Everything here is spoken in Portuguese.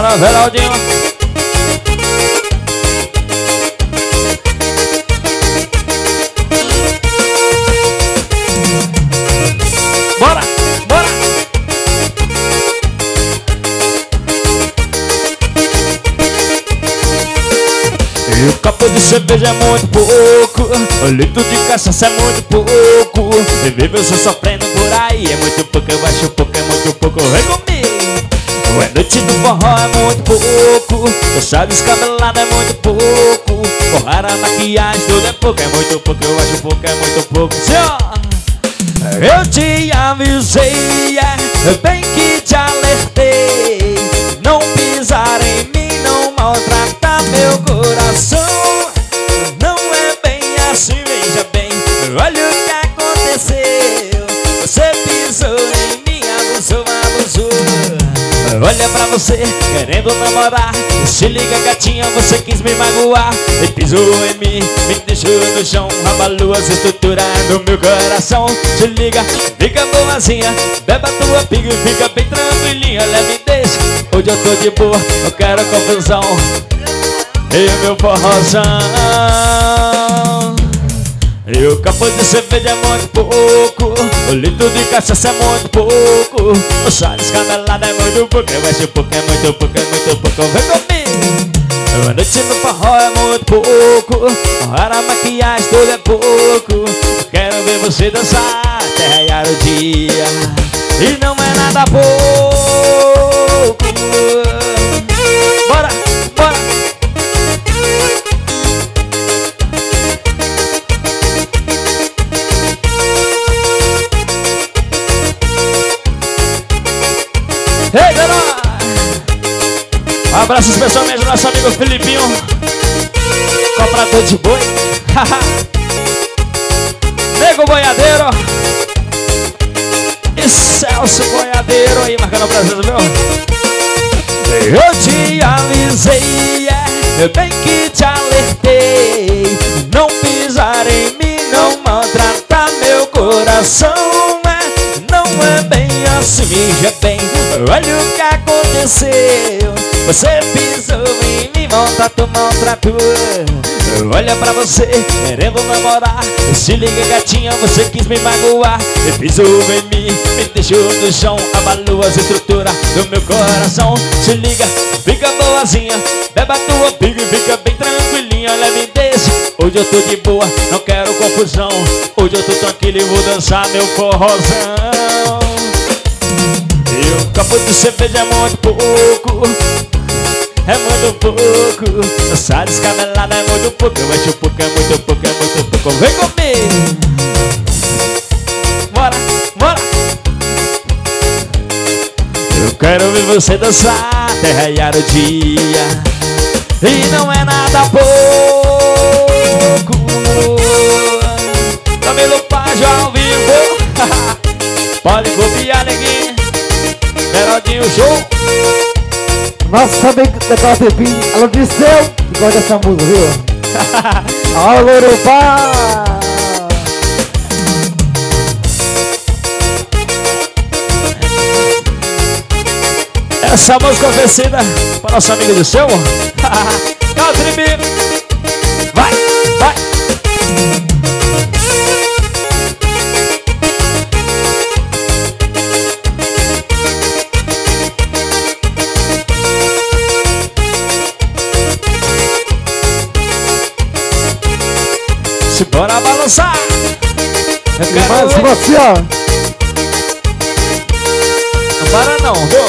Bora, Veraldinho. Bora, bora. E o copo de cerveja é muito pouco, o litro de cachaça é muito pouco. E vive eu só sofrendo por aí, é muito pouco, eu acho pouco, é muito pouco. Vem comigo. A noite do forró é muito pouco, o chá descabelado é muito pouco, borrar a maquiagem tudo é pouco, é muito pouco, eu acho pouco, é muito pouco. Senhor, eu te avisei, bem que te alertei, não pisar em mim, não maltratar meu coração. Não é bem assim, veja bem, olha o que aconteceu. Você pisou em mim, abusou, abusou. Olha pra você, querendo namorar. Se liga, gatinha, você quis me magoar. E pisou em mim, me deixou no chão, abalou as estruturas do meu coração. Se liga, fica boazinha, beba tua pinga e fica bem tranquilinha. Leve e deixa, hoje eu tô de boa, eu quero confusão. E o meu forrozão. E o copo de cerveja é muito pouco, o litro de cachaça é muito pouco, o chá descabelado é muito pouco, eu acho pouco, é muito pouco, é muito pouco. Vem comigo. A noite no forró é muito pouco, borrar a maquiagem tudo é pouco. Quero ver você dançar até raiar o dia, e não é nada pouco. Bora, bora. Ei, galera! Um abraço especialmente ao nosso amigo Filipinho, comprador de boi. Nego Boiadeiro e Celso Boiadeiro aí marcando a presença, viu? Eu te avisei, bem que te alertei, não pisar em mim, não maltratar meu coração. Não é bem assim, veja bem, olha o que aconteceu. Você pisou em mim, maltratou, maltratou. Olha pra você, querendo namorar. Se liga, gatinha, você quis me magoar. E pisou em mim, me deixou no chão, abalou as estruturas do meu coração. Se liga, fica boazinha, beba tua pinga e fica bem tranquilinha. Leve e deixa, hoje eu tô de boa, não quero confusão. Hoje eu tô tranquilo e vou dançar meu forrozão. E o copo de cerveja é muito pouco, é muito pouco, o chá descabelado é muito pouco, eu acho pouco, é muito pouco, é muito pouco. Vem comigo. Bora, bora. Eu quero ver você dançar até raiar o dia, e não é nada pouco. Camilo Paz ao vivo. Pode copiar, neguinho. Veraldinho Show. Nossa, amigo daquela Pepinho, alô Dirceu, que gosta dessa música, viu? Alô, Urubá! Essa música oferecida para nosso amigo Dirceu. Caltribi. Vai, vai. Bora balançar. Eu quero mais você, ó. Não para não, viu?